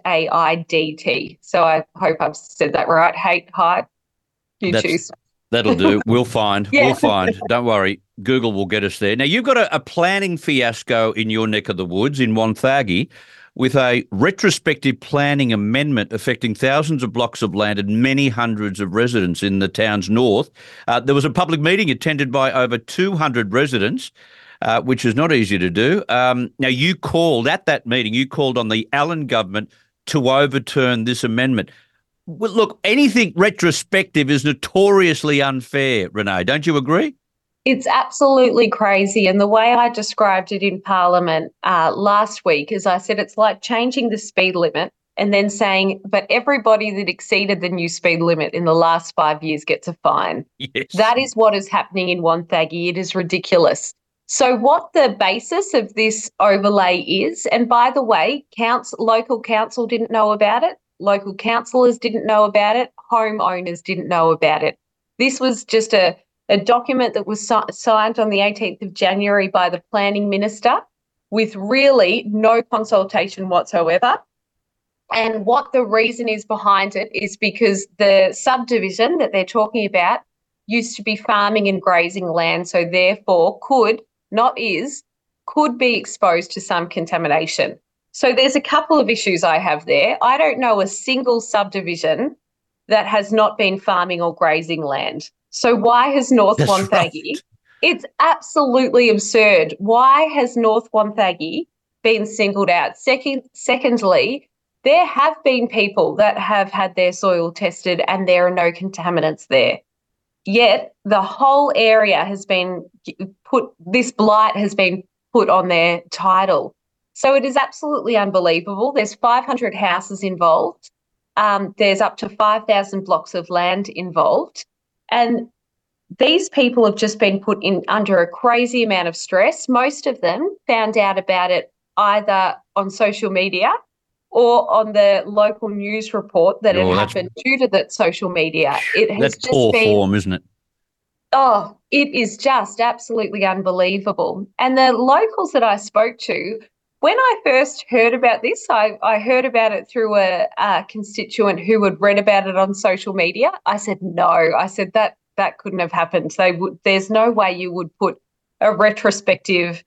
[SPEAKER 9] Haidt. So I hope I've said that right. Haidt. You choose.
[SPEAKER 2] That'll do. We'll find. We'll find. Don't worry. Google will get us there. Now, you've got a planning fiasco in your neck of the woods in Wonthaggi with a retrospective planning amendment affecting thousands of blocks of land and many hundreds of residents in the town's north. There was a public meeting attended by over 200 residents, which is not easy to do. Now, you called at that meeting, you called on the Allen government to overturn this amendment. Well, look, anything retrospective is notoriously unfair, Renee. Don't you agree?
[SPEAKER 9] It's absolutely crazy. And the way I described it in Parliament last week is I said it's like changing the speed limit and then saying, but everybody that exceeded the new speed limit in the last 5 years gets a fine.
[SPEAKER 2] Yes.
[SPEAKER 9] That is what is happening in Wonthaggi. It is ridiculous. So what the basis of this overlay is, and by the way, local council didn't know about it. local councillors didn't know about it. Homeowners didn't know about it. This was just a document that was signed on the 18th of January by the planning minister with really no consultation whatsoever. And what the reason is behind it is because the subdivision that they're talking about used to be farming and grazing land, so therefore could be exposed to some contamination. So there's a couple of issues I have there. I don't know a single subdivision that has not been farming or grazing land. So why has North Wonthaggi? Right. It's absolutely absurd. Why has North Wonthaggi been singled out? Secondly, there have been people that have had their soil tested and there are no contaminants there. Yet the whole area has been this blight has been put on their title. So it is absolutely unbelievable. There's 500 houses involved. There's up to 5,000 blocks of land involved. And these people have just been put in under a crazy amount of stress. Most of them found out about it either on social media or on the local news report that it happened due to that social media.
[SPEAKER 2] That's poor form, isn't it?
[SPEAKER 9] Oh, it is just absolutely unbelievable. And the locals that I spoke to, when I first heard about this, I heard about it through a constituent who had read about it on social media. I said, no. I said that couldn't have happened. There's no way you would put a retrospective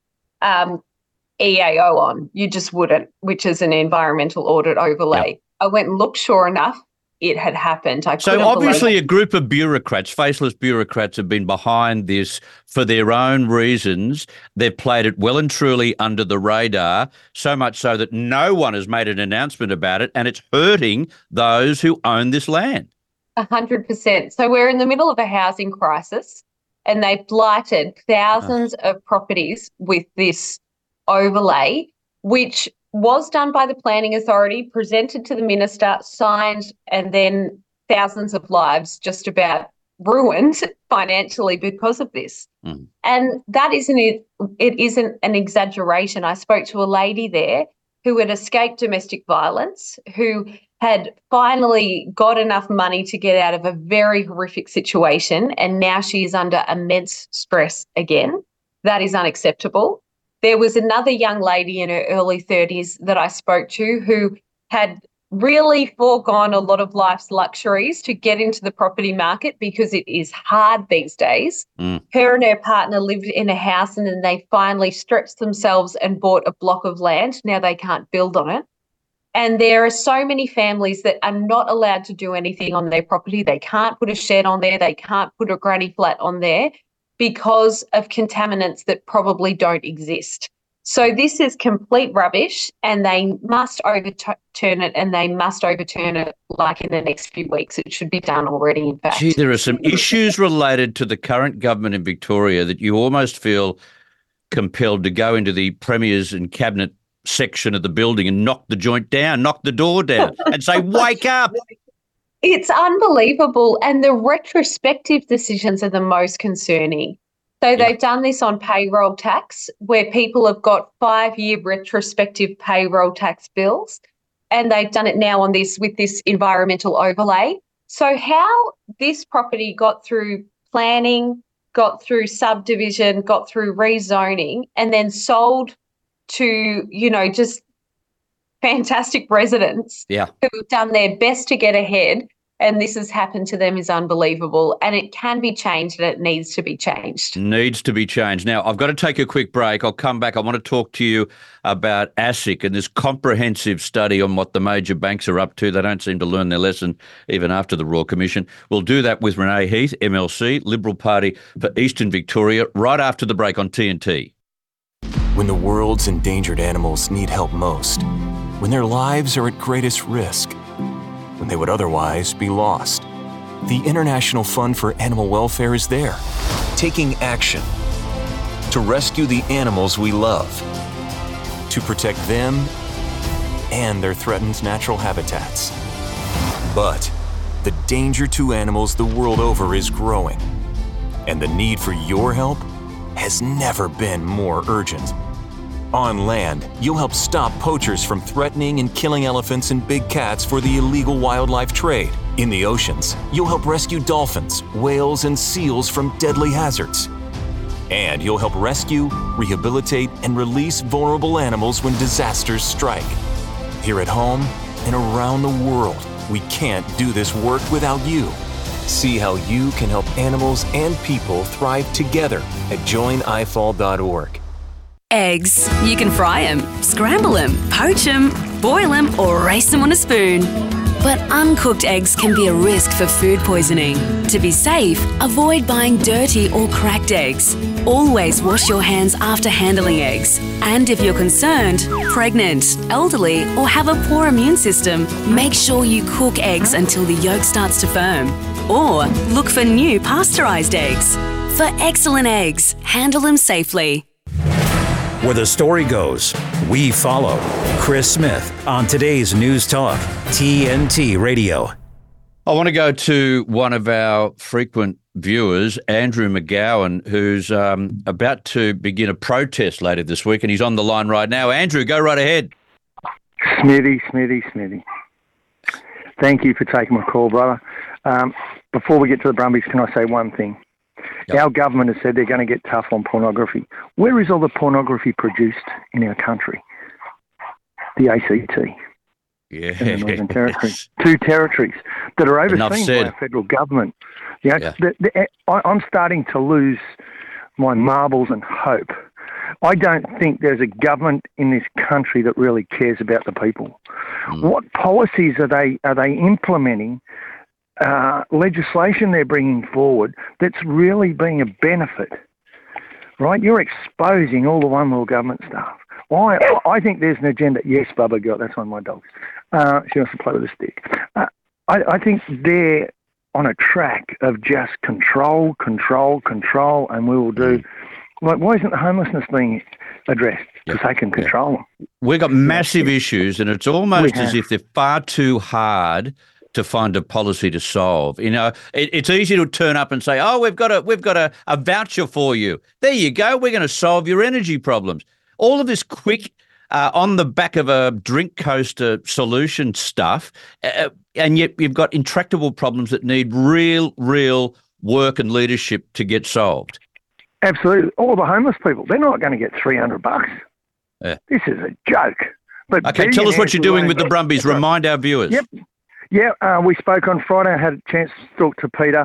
[SPEAKER 9] EAO on. You just wouldn't, which is an environmental audit overlay. Yep. I went and looked, sure enough, it had happened.
[SPEAKER 2] So obviously a group of bureaucrats, faceless bureaucrats, have been behind this for their own reasons. They've played it well and truly under the radar, so much so that no one has made an announcement about it, and it's hurting those who own this land.
[SPEAKER 9] 100%. So we're in the middle of a housing crisis, and they've blighted thousands of properties with this overlay, which was done by the planning authority, presented to the minister, signed, and then thousands of lives just about ruined financially because of this. And that isn't an exaggeration. I spoke to a lady there who had escaped domestic violence, who had finally got enough money to get out of a very horrific situation, and now she is under immense stress again. That is unacceptable. There was another young lady in her early 30s that I spoke to who had really foregone a lot of life's luxuries to get into the property market because it is hard these days. Her and her partner lived in a house, and then they finally stretched themselves and bought a block of land. Now they can't build on it. And there are so many families that are not allowed to do anything on their property. They can't put a shed on there. They can't put a granny flat on there because of contaminants that probably don't exist. So this is complete rubbish, and they must overturn it, and they must overturn it like in the next few weeks. It should be done already, in fact.
[SPEAKER 2] Gee, there are some issues related to the current government in Victoria that you almost feel compelled to go into the Premier's and Cabinet section of the building and knock the joint down, knock the door down and say, wake up.
[SPEAKER 9] It's unbelievable. And the retrospective decisions are the most concerning. So they've done this on payroll tax, where people have got 5-year retrospective payroll tax bills, and they've done it now on this with this environmental overlay. So how this property got through planning, got through subdivision, got through rezoning, and then sold to, just fantastic residents who have done their best to get ahead, and this has happened to them, is unbelievable. And it can be changed, and it needs to be changed.
[SPEAKER 2] Needs to be changed. Now, I've got to take a quick break. I'll come back. I want to talk to you about ASIC and this comprehensive study on what the major banks are up to. They don't seem to learn their lesson even after the Royal Commission. We'll do that with Renee Heath, MLC, Liberal Party for Eastern Victoria, right after the break on TNT.
[SPEAKER 11] When the world's endangered animals need help most, when their lives are at greatest risk, when they would otherwise be lost, the International Fund for Animal Welfare is there, taking action to rescue the animals we love, to protect them and their threatened natural habitats. But the danger to animals the world over is growing, and the need for your help has never been more urgent. On land, you'll help stop poachers from threatening and killing elephants and big cats for the illegal wildlife trade. In the oceans, you'll help rescue dolphins, whales, and seals from deadly hazards. And you'll help rescue, rehabilitate, and release vulnerable animals when disasters strike. Here at home and around the world, we can't do this work without you. See how you can help animals and people thrive together at joinifall.org.
[SPEAKER 12] Eggs. You can fry them, scramble them, poach them, boil them, or race them on a spoon. But uncooked eggs can be a risk for food poisoning. To be safe, avoid buying dirty or cracked eggs. Always wash your hands after handling eggs. And if you're concerned, pregnant, elderly, or have a poor immune system, make sure you cook eggs until the yolk starts to firm. Or look for new pasteurised eggs. For excellent eggs, handle them safely.
[SPEAKER 1] Where the story goes, we follow. Chris Smith on today's News Talk, TNT Radio.
[SPEAKER 2] I want to go to one of our frequent viewers, Andrew McGowan, who's about to begin a protest later this week, and he's on the line right now. Andrew, go right ahead.
[SPEAKER 13] Smithy. Thank you for taking my call, brother. Before we get to the Brumbies, can I say one thing? Yep. Our government has said they're going to get tough on pornography. Where is all the pornography produced in our country? The ACT.
[SPEAKER 2] Yeah.
[SPEAKER 13] And the Northern Territory. 2 territories that are overseen by our federal government. You know, I'm starting to lose my marbles and hope. I don't think there's a government in this country that really cares about the people. What policies are they implementing? Legislation they're bringing forward that's really being a benefit, right? You're exposing all the one world government stuff. I think there's an agenda. Yes, Bubba got that's one of my dogs. She wants to play with a stick. I think they're on a track of just control, and we will do. Like, why isn't the homelessness being addressed? Because they can control them.
[SPEAKER 2] We've got massive issues, and it's almost as if they're far too hard to find a policy to solve. You know, it's easy to turn up and say, "Oh, we've got a voucher for you. There you go. We're going to solve your energy problems." All of this quick, on the back of a drink coaster solution stuff, and yet you've got intractable problems that need real work and leadership to get solved.
[SPEAKER 13] Absolutely. All the homeless people, they're not going to get $300.
[SPEAKER 2] Yeah.
[SPEAKER 13] This is a joke. But
[SPEAKER 2] okay, tell us what you're doing with the Brumbies. Remind our viewers.
[SPEAKER 13] Yep. Yeah, we spoke on Friday. I had a chance to talk to Peter.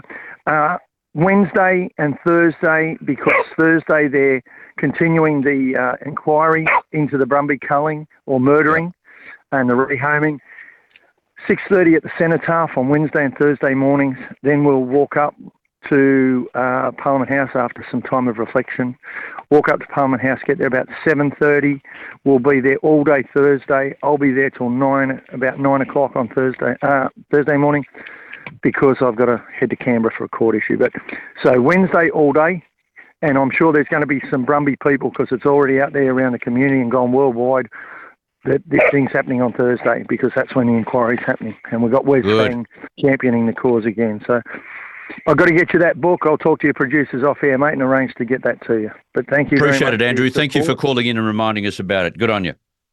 [SPEAKER 13] Wednesday and Thursday, because Thursday they're continuing the inquiry into the Brumby culling or murdering and the rehoming. 6:30 at the Cenotaph on Wednesday and Thursday mornings. Then we'll walk up to Parliament House after some time of reflection. Walk up to Parliament House, get there about 7:30. We'll be there all day Thursday. I'll be there till about 9 o'clock on Thursday morning, because I've got to head to Canberra for a court issue. But so Wednesday all day, and I'm sure there's going to be some Brumby people, because it's already out there around the community and gone worldwide, that this thing's happening on Thursday, because that's when the inquiry's happening. And we've got Wes Fang championing the cause again. So I've got to get you that book. I'll talk to your producers off air, mate, and arrange to get that to you. But thank you very much.
[SPEAKER 2] Appreciate it, Andrew. Thank you for calling in and reminding us about it. Good on you.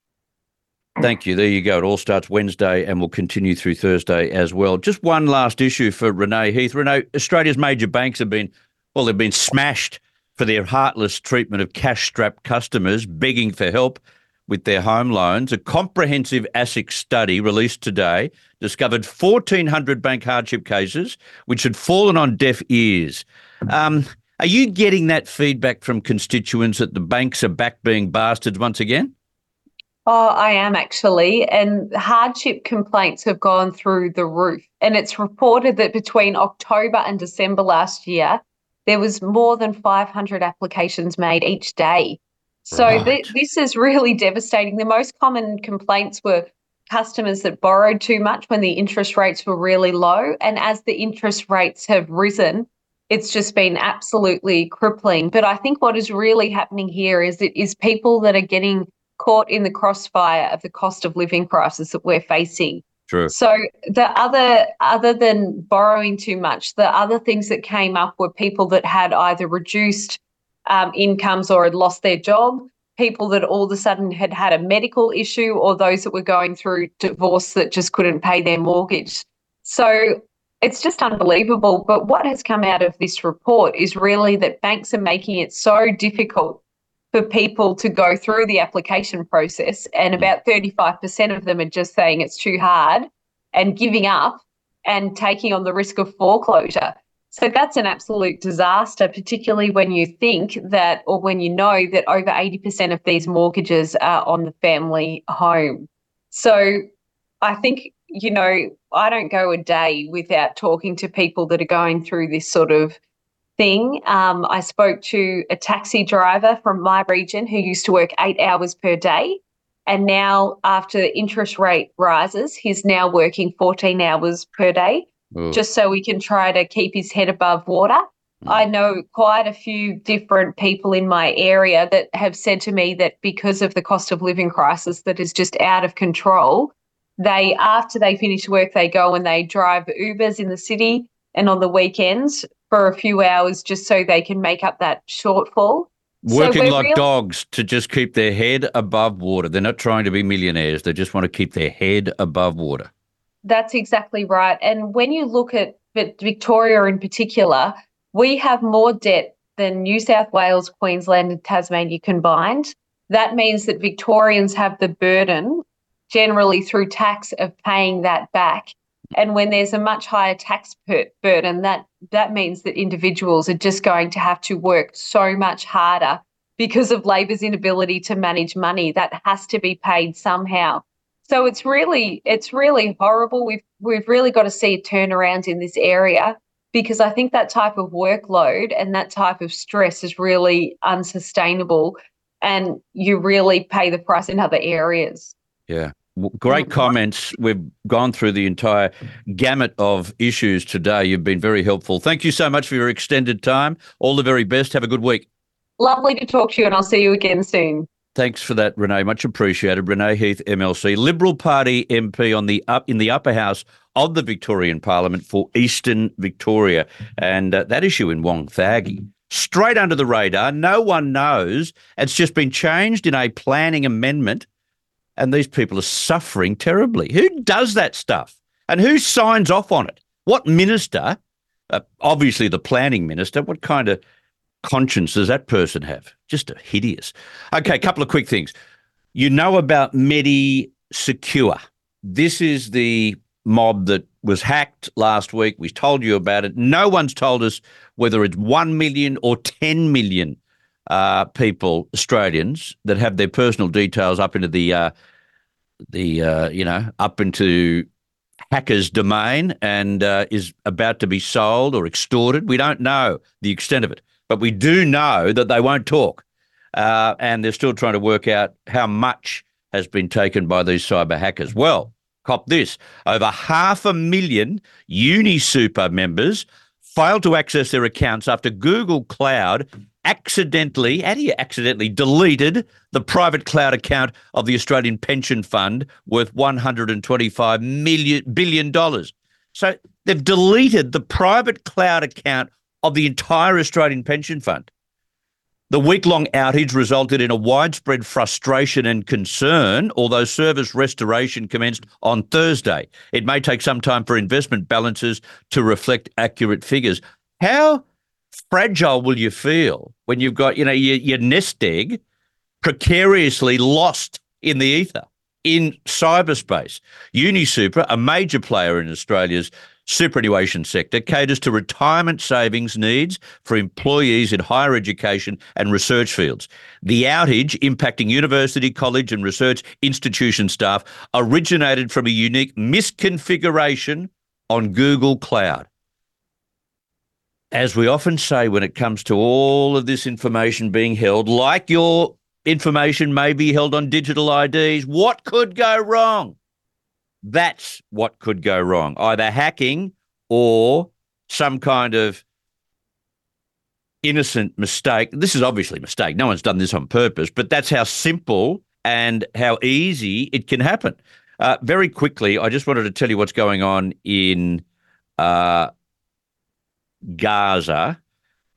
[SPEAKER 2] Thank you. There you go. It all starts Wednesday and will continue through Thursday as well. Just one last issue for Renee Heath. Renee, Australia's major banks have been smashed for their heartless treatment of cash-strapped customers begging for help with their home loans. A comprehensive ASIC study released today discovered 1,400 bank hardship cases which had fallen on deaf ears. Are you getting that feedback from constituents that the banks are back being bastards once again?
[SPEAKER 9] Oh, I am actually. And hardship complaints have gone through the roof. And it's reported that between October and December last year, there was more than 500 applications made each day. So this is really devastating. The most common complaints were customers that borrowed too much when the interest rates were really low. And as the interest rates have risen, it's just been absolutely crippling. But I think what is really happening here is people that are getting caught in the crossfire of the cost of living crisis that we're facing.
[SPEAKER 2] True.
[SPEAKER 9] So the other than borrowing too much, the other things that came up were people that had either reduced incomes or had lost their job, people that all of a sudden had a medical issue, or those that were going through divorce that just couldn't pay their mortgage. So it's just unbelievable. But what has come out of this report is really that banks are making it so difficult for people to go through the application process, and about 35% of them are just saying it's too hard and giving up and taking on the risk of foreclosure. So that's an absolute disaster, particularly when you think that, or when you know that over 80% of these mortgages are on the family home. So I think, I don't go a day without talking to people that are going through this sort of thing. I spoke to a taxi driver from my region who used to work 8 hours per day. And now, after the interest rate rises, he's now working 14 hours per day. Just so we can try to keep his head above water. I know quite a few different people in my area that have said to me that because of the cost of living crisis that is just out of control, after they finish work, they go and they drive Ubers in the city and on the weekends for a few hours just so they can make up that shortfall.
[SPEAKER 2] Working like dogs to just keep their head above water. They're not trying to be millionaires. They just want to keep their head above water.
[SPEAKER 9] That's exactly right. And when you look at Victoria in particular, we have more debt than New South Wales, Queensland and Tasmania combined. That means that Victorians have the burden, generally through tax, of paying that back. And when there's a much higher tax burden, that means that individuals are just going to have to work so much harder because of Labor's inability to manage money. That has to be paid somehow. So it's really horrible. We've really got to see a turnaround in this area, because I think that type of workload and that type of stress is really unsustainable, and you really pay the price in other areas.
[SPEAKER 2] Yeah. Great comments. We've gone through the entire gamut of issues today. You've been very helpful. Thank you so much for your extended time. All the very best. Have a good week.
[SPEAKER 9] Lovely to talk to you, and I'll see you again soon.
[SPEAKER 2] Thanks for that, Renee. Much appreciated. Renee Heath, MLC, Liberal Party MP in the upper house of the Victorian Parliament for Eastern Victoria. And that issue in Wonthaggi, straight under the radar. No one knows. It's just been changed in a planning amendment, and these people are suffering terribly. Who does that stuff? And who signs off on it? What minister? Obviously the planning minister. What kind of conscience does that person have? Just hideous. Okay, a couple of quick things. You know about MediSecure. This is the mob that was hacked last week. We told you about it. No one's told us whether it's 1 million or 10 million people, Australians, that have their personal details up into up into hackers' domain and is about to be sold or extorted. We don't know the extent of it. But we do know that they won't talk, and they're still trying to work out how much has been taken by these cyber hackers. Well, cop this. Over 500,000 UniSuper members failed to access their accounts after Google Cloud accidentally deleted the private cloud account of the Australian Pension Fund worth $125 billion. So they've deleted the private cloud account of the entire Australian Pension Fund. The week-long outage resulted in a widespread frustration and concern, although service restoration commenced on Thursday. It may take some time for investment balances to reflect accurate figures. How fragile will you feel when you've got, your nest egg precariously lost in the ether, in cyberspace? UniSuper, a major player in Australia's superannuation sector, caters to retirement savings needs for employees in higher education and research fields. The outage, impacting university, college and research institution staff, originated from a unique misconfiguration on Google Cloud. As we often say when it comes to all of this information being held, like your information may be held on digital IDs, what could go wrong? That's what could go wrong, either hacking or some kind of innocent mistake. This is obviously a mistake. No one's done this on purpose, but that's how simple and how easy it can happen. Very quickly, I just wanted to tell you what's going on in Gaza.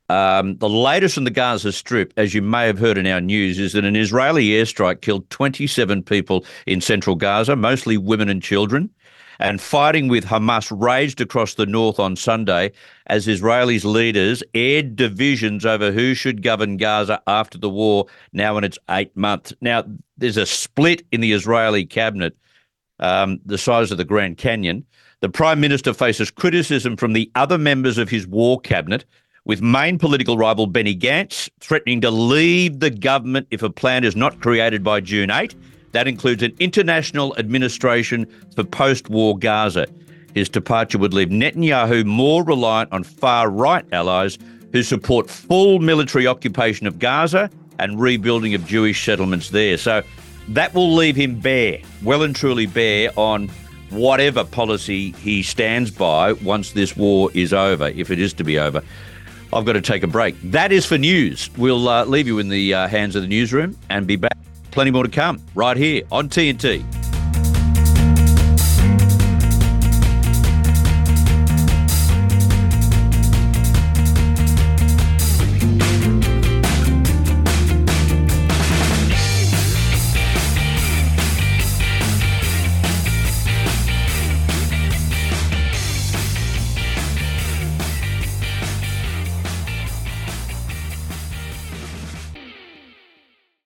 [SPEAKER 2] The latest in the Gaza Strip, as you may have heard in our news, is that an Israeli airstrike killed 27 people in central Gaza, mostly women and children. And fighting with Hamas raged across the north on Sunday as Israelis' leaders aired divisions over who should govern Gaza after the war, now in its 8th month. Now, there's a split in the Israeli cabinet, the size of the Grand Canyon. The Prime Minister faces criticism from the other members of his war cabinet, with main political rival Benny Gantz threatening to leave the government if a plan is not created by June 8. That includes an international administration for post-war Gaza. His departure would leave Netanyahu more reliant on far-right allies who support full military occupation of Gaza and rebuilding of Jewish settlements there. So that will leave him bare, well and truly bare, on whatever policy he stands by once this war is over, if it is to be over. I've got to take a break. That is for news. We'll leave you in the hands of the newsroom and be back. Plenty more to come right here on TNT.